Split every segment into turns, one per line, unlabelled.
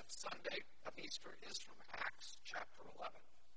Sunday of Easter is from Acts chapter 11.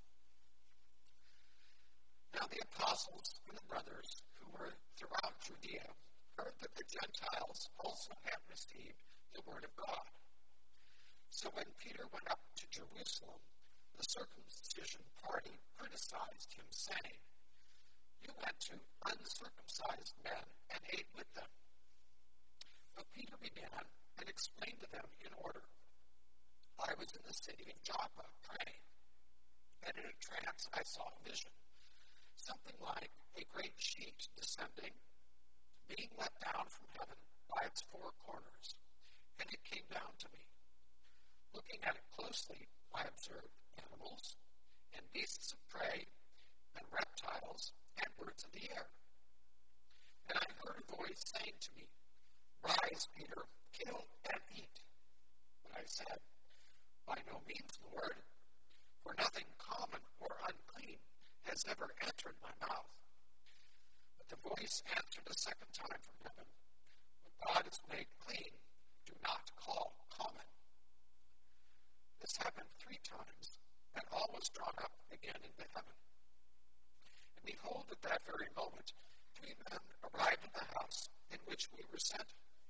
Now the apostles and the brothers who were throughout Judea heard that the Gentiles also had received the word of God. So when Peter went up to Jerusalem, the circumcision party criticized him, saying, "You went to uncircumcised men and ate with them." But Peter began and explained to them in order. "I was in the city of Joppa praying, and in a trance I saw a vision, something like a great sheet descending, being let down from heaven by its four corners, and it came down to me. Looking at it closely, I observed animals and beasts of prey and reptiles and birds of the air. And I heard a voice saying to me, 'Rise, Peter, kill and eat.' But I said, 'By no means, Lord, for nothing common or unclean has ever entered my mouth.' But the voice answered a second time from heaven, 'What God has made clean, do not call common.' This happened 3 times, and all was drawn up again into heaven. And behold, at that very moment, 3 men arrived at the house in which we were sent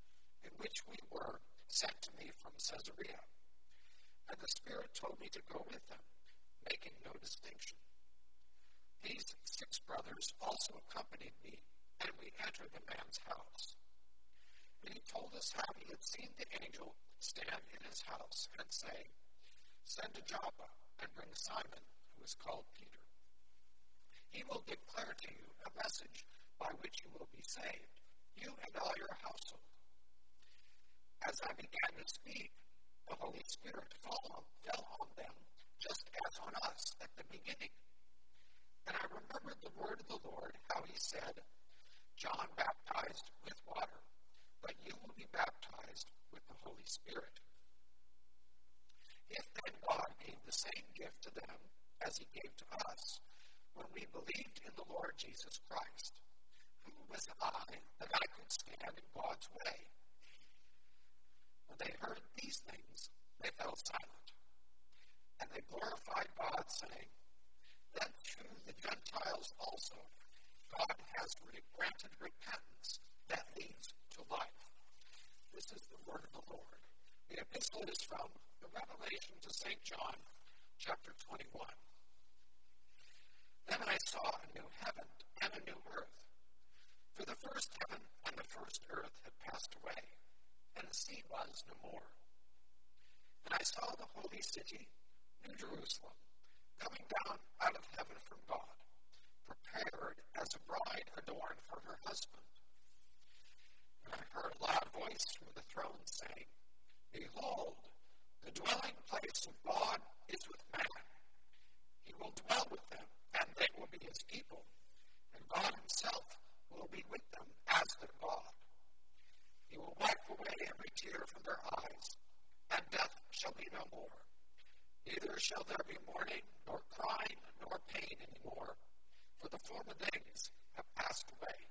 to me from Caesarea. And the Spirit told me to go with them, making no distinction. These 6 brothers also accompanied me, and we entered the man's house. And he told us how he had seen the angel stand in his house and say, 'Send to Joppa and bring Simon, who is called Peter. He will declare to you a message by which you will be saved, you and all your household.' As I began to speak, the Holy Spirit fell on them, just as on us at the beginning. And I remembered the word of the Lord, how he said, 'John baptized with water, but you will be baptized with the Holy Spirit.' If then God gave the same gift to them as he gave to us, when we believed in the Lord Jesus Christ, who was I that I could stand in God's way?" When they heard these things, they fell silent, and they glorified God, saying, "Then to the Gentiles also God has granted repentance that leads to life." This is the word of the Lord. The epistle is from the Revelation to St. John, chapter 21. Then I saw a new heaven and a new earth. For the first heaven and the first earth had passed away, and the sea was no more. And I saw the holy city, New Jerusalem, coming down out of heaven from God, prepared as a bride adorned for her husband. And I heard a loud voice from the throne saying, "Behold, the dwelling place of God is with man. He will dwell with them, and they will be his people, and God himself will be with them as their God. He will wipe away every tear from their eyes, and death shall be no more. Neither shall there be mourning, nor crying, nor pain any more, for the former things have passed away."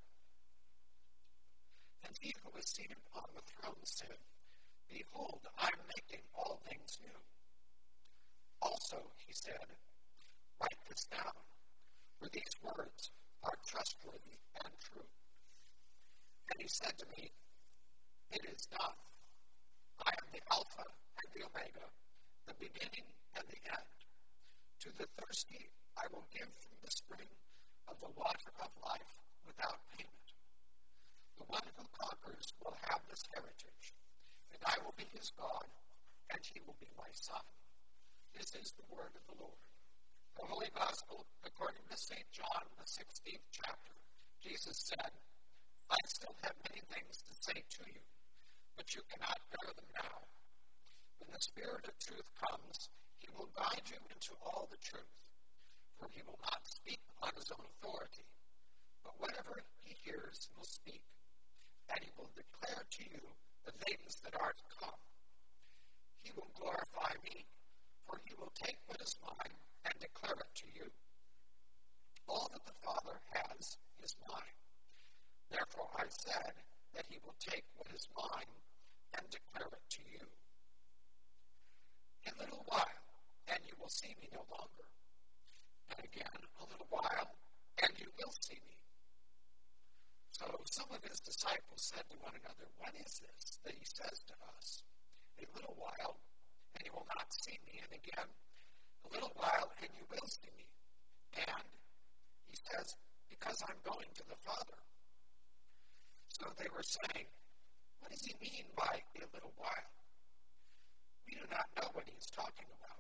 And he who was seated on the throne said, "Behold, I am making all things new." Also, he said, "Write this down, for these words are trustworthy and true." And he said to me, "It is done. I am the Alpha and the Omega, the beginning and the end. To the thirsty I will give from the spring of the water of life without payment. The one who conquers will have this heritage, and I will be his God, and he will be my son." This is the word of the Lord. The Holy Gospel according to St. John, the 16th chapter. Jesus said, "I still have many things to say to you, but you cannot bear them now. When the Spirit of truth comes, he will guide you into all the truth, for he will not speak on his own authority, but whatever he hears he will speak, and he will declare to you the things that are to come. He will glorify me, for he will take what is mine and declare it to you. All that the Father has is mine. Therefore I said that he will take what is mine and declare it to you." will see me. So some of his disciples said to one another, what is this that he says to us? A little while, and you will not see me, and again, a little while, and you will see me. And he says, because I'm going to the Father. So they were saying, what does he mean by a little while? We do not know what he's talking about.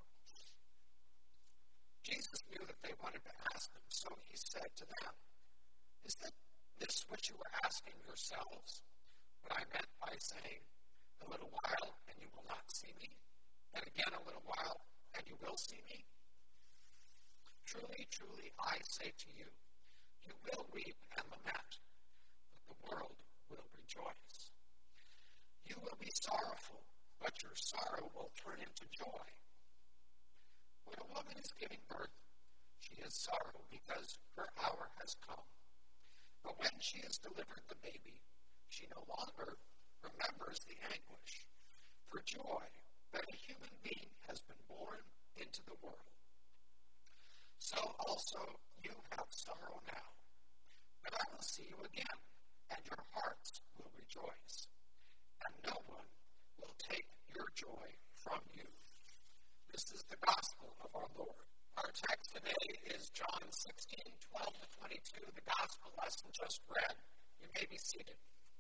Jesus knew that they wanted to ask him, so he said to them, is this what you were asking yourselves? What I meant by saying, a little while and you will not see me, and again a little while and you will see me? Truly, truly, I say to you, you will weep and lament, but the world will rejoice. You will be sorrowful, but your sorrow will turn into joy. When a woman is giving birth, she has sorrow because her hour has come. But when she has delivered the baby, she no longer remembers the anguish for joy that a human being has been born into the world. So also you have sorrow now, but I will see you again, and your hearts will rejoice, and no one will take your joy from you. This is the gospel of our Lord. Our text today is John 16:12-22, the gospel lesson just read. You may be seated.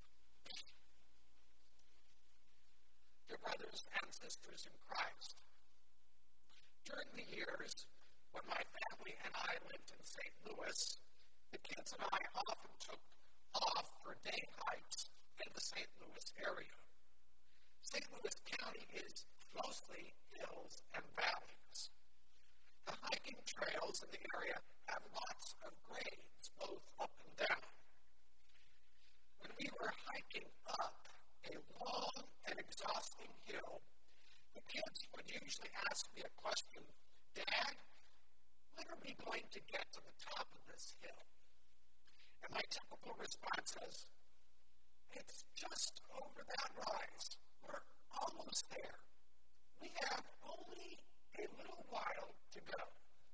Dear brothers and sisters in Christ, during the years when my family and I lived in St. Louis, the kids and I often took off for day hikes in the St. Louis area. St. Louis County is mostly hills and valleys. The hiking trails in the area have lots of grades, both up and down. When we were hiking up a long and exhausting hill, the kids would usually ask me a question, Dad, when are we going to get to the top of this hill? And my typical response is, it's just over that rise. We're almost there. We have only a little while to go.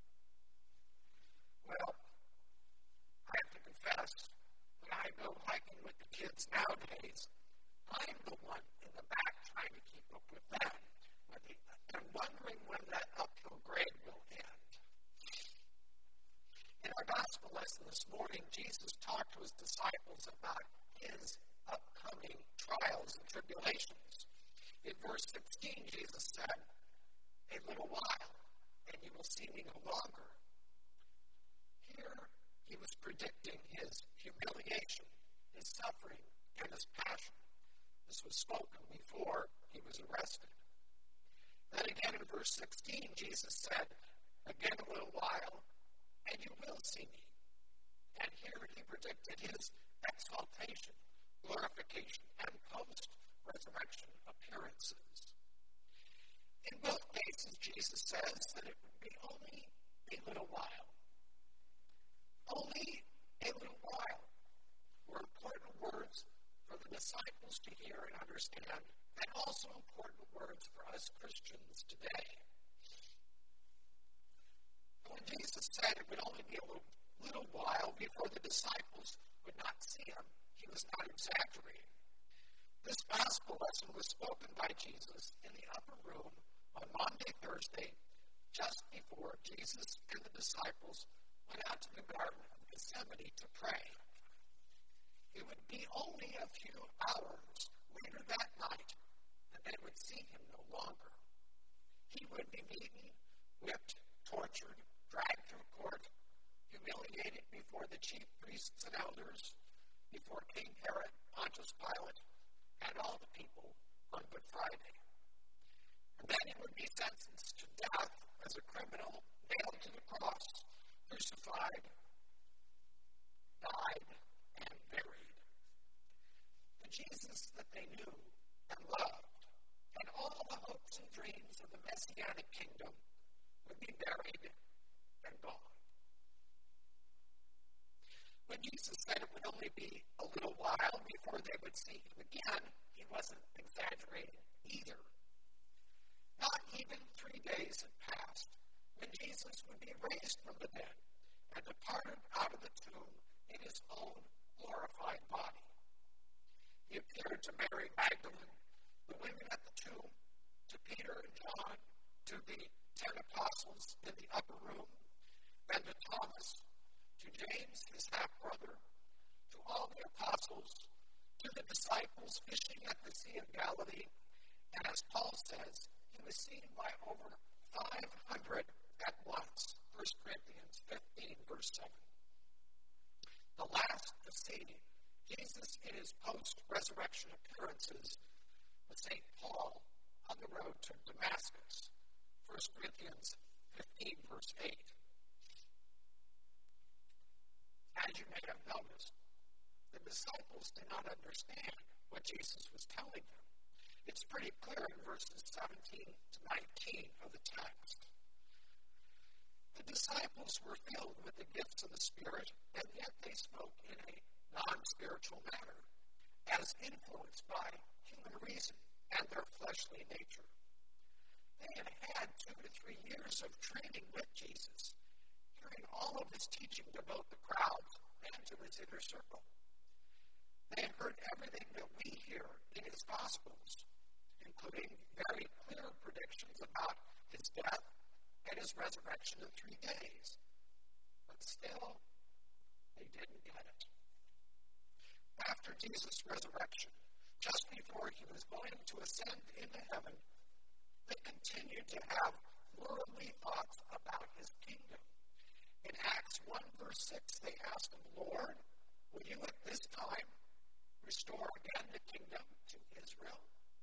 Well, I have to confess, when I go hiking with the kids nowadays, I'm the one in the back trying to keep up with them and wondering when that uphill grade will end. In our gospel lesson this morning, Jesus talked to his disciples about his upcoming trials and tribulations. In verse 16, Jesus said, a little while, and you will see me no longer. Here, he was predicting his humiliation, his suffering, and his passion. This was spoken before he was arrested. Then again in verse 16, Jesus said, again a little while, and you will see me. And here he predicted his exaltation, glorification, and post-resurrection appearances. In both cases, Jesus says that it would be only a little while. Only a little while were important words for the disciples to hear and understand, and also important words for us Christians today. When Jesus said it would only be a little while before the disciples would not see him, he was not exaggerating. This gospel lesson was spoken by Jesus in the upper room on Maundy, Thursday, just before Jesus and the disciples went out to the Garden of Gethsemane to pray. It would be only a few hours later that night that they would see him no longer. He would be beaten, whipped, tortured, dragged through court, humiliated before the chief priests and elders, before King Herod, Pontius Pilate, and all the people on Good Friday. And then he would be sentenced to death as a criminal, nailed to the cross, crucified, died, and buried. The Jesus that they knew and loved, and all the hopes and dreams of the Messianic kingdom would be buried and gone. When Jesus said it would only be a little while before they would see him again, he wasn't exaggerating either. Not even 3 days had passed when Jesus would be raised from the dead and departed out of the tomb his own glorified body. He appeared to Mary Magdalene, the women at the tomb, to Peter and John, to the 10 apostles in the upper room, and to Thomas, to James, his half-brother, to all the apostles, to the disciples fishing at the Sea of Galilee, and as Paul says, he was seen by over 500 at once. 1 Corinthians 15, verse 7. The last to see Jesus in his post-resurrection appearances was St. Paul on the road to Damascus. 1 Corinthians 15, verse 8. As you may have noticed, the disciples did not understand what Jesus was telling them. It's pretty clear in verses 17 to 19 of the text. The disciples were filled with the gifts of the Spirit, and yet they spoke in a non-spiritual manner, as influenced by human reason and their fleshly nature. They had had 2 to 3 years of training with Jesus, hearing all of his teaching to both the crowds and to his inner circle. They had heard everything that we hear in his Gospels, including very clear predictions about his death and his resurrection in 3 days. But still, they didn't get it. After Jesus' resurrection, just before he was going to ascend into heaven, they continued to have worldly thoughts about his kingdom. In Acts 1, verse 6, they asked him, Lord, will you at this time restore again the kingdom to Israel?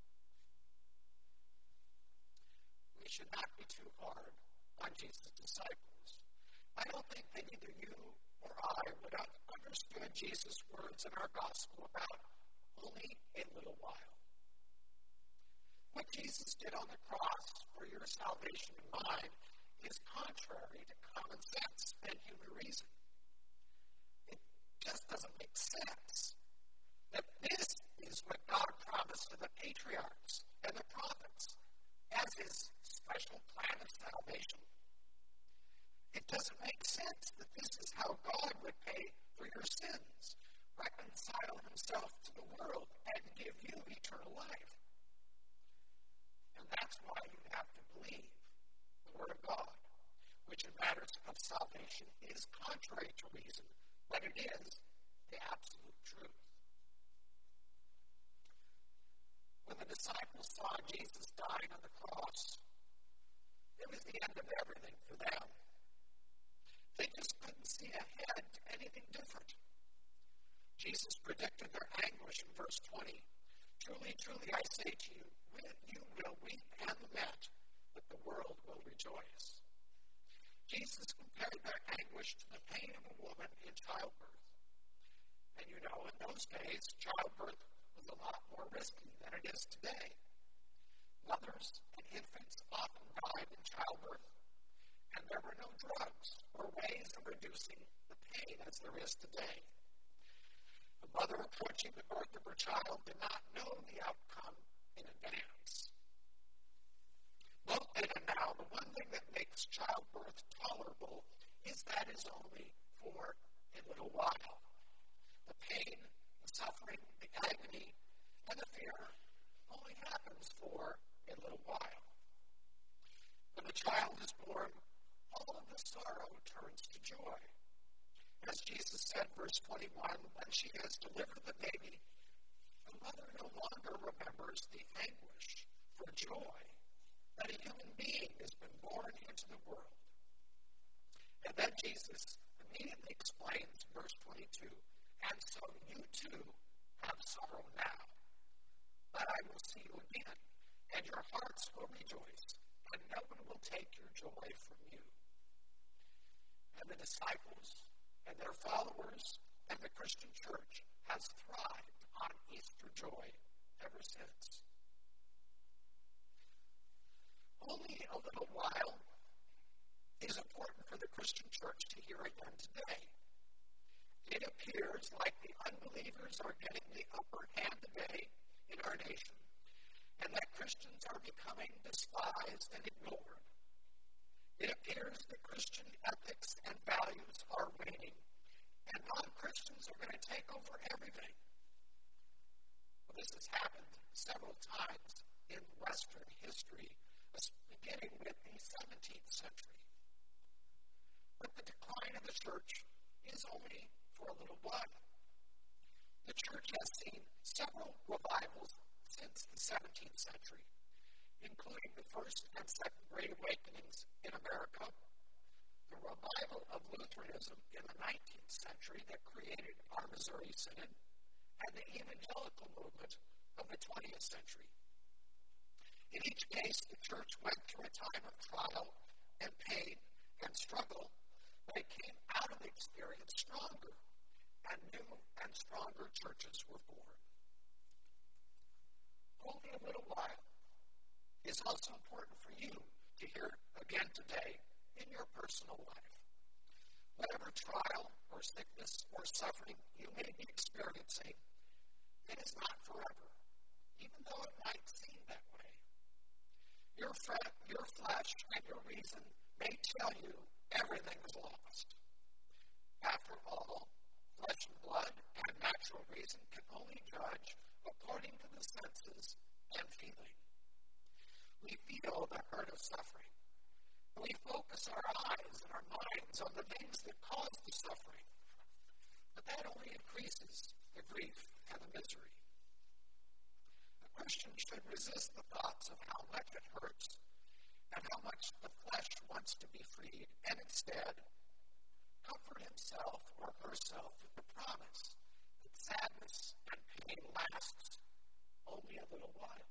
We should not be too hard on Jesus' disciples. I don't think that either you or I would have understood Jesus' words in our gospel about only a little while. What Jesus did on the cross for your salvation and mine is contrary to common sense and human reason. It just doesn't make sense that this is what God promised to the patriarchs and the prophets as his special plan of salvation. It doesn't make sense that this is how God would pay for your sins, reconcile himself to the world, and give you eternal life. And that's why you have to believe the Word of God, which in matters of salvation is contrary to reason, but it is the absolute truth. When the disciples saw Jesus dying on the cross, it was the end of everything for them. They just couldn't see ahead to anything different. Jesus predicted their anguish in verse 20. Truly, truly, I say to you, you will weep and lament, but the world will rejoice. Jesus compared their anguish to the pain of a woman in childbirth. And you know, in those days, childbirth was a lot more risky than it is today. Mothers and infants often died in childbirth, and there were no drugs or ways of reducing the pain as there is today. The mother approaching the birth of her child did not know the outcome in advance. Both then and now, the one thing that makes childbirth tolerable is that it's only for a little while. The pain, the suffering, the agony, and the fear only happens for a little while. When the child is born, all of the sorrow turns to joy. As Jesus said, verse 21, when she has delivered the baby, the mother no longer remembers the anguish for joy that a human being has been born into the world. And then Jesus immediately explains, verse 22, and so you too have sorrow now, but I will see you again, and your hearts will rejoice, and no one will take your joy from you. And the disciples and their followers and the Christian church has thrived on Easter joy ever since. Only a little while is important for the Christian church to hear again today. It appears like the unbelievers are getting the upper hand today in our nation, and that Christians are becoming despised and ignored. It appears that Christian ethics and values are waning, and non-Christians are going to take over everything. Well, this has happened several times in Western history, beginning with the 17th century. But the decline of the church is only for a little while. The church has seen several revivals since the 17th century, including the First and Second Great Awakenings in America, the revival of Lutheranism in the 19th century that created our Missouri Synod, and the evangelical movement of the 20th century. In each case, the church went through a time of trial and pain and struggle, but it came out of the experience stronger, and new and stronger churches were born. Only a little while is also important for you to hear again today in your personal life. Whatever trial or sickness or suffering you may be experiencing, it is not forever, even though it might seem that way. Your flesh and your reason may tell you everything is lost. After all, flesh and blood and natural reason can only judge according to the senses and feeling. We feel the hurt of suffering, and we focus our eyes and our minds on the things that cause the suffering. But that only increases the grief and the misery. A Christian should resist the thoughts of how much it hurts and how much the flesh wants to be freed, and instead comfort himself or herself with the promise that sadness and pain lasts only a little while.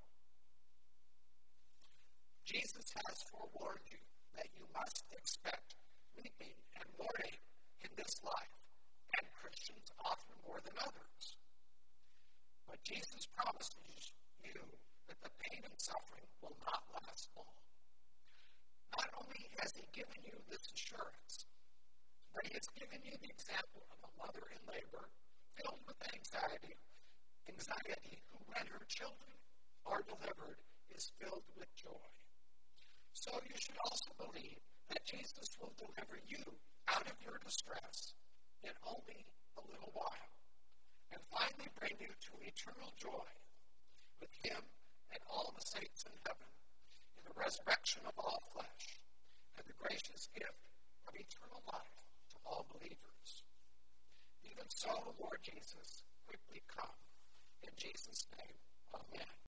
Jesus has forewarned you that you must expect weeping and mourning in this life, and Christians often more than others. But Jesus promises you that the pain and suffering will not last long. Not only has he given you this assurance, but he has given you the example of a mother in labor filled with anxiety who, when her children are delivered, is filled with joy. So you should also believe that Jesus will deliver you out of your distress in only a little while, and finally bring you to eternal joy with him and all the saints in heaven in the resurrection of all flesh and the gracious gift of eternal life to all believers. Even so, Lord Jesus, quickly come. In Jesus' name, amen.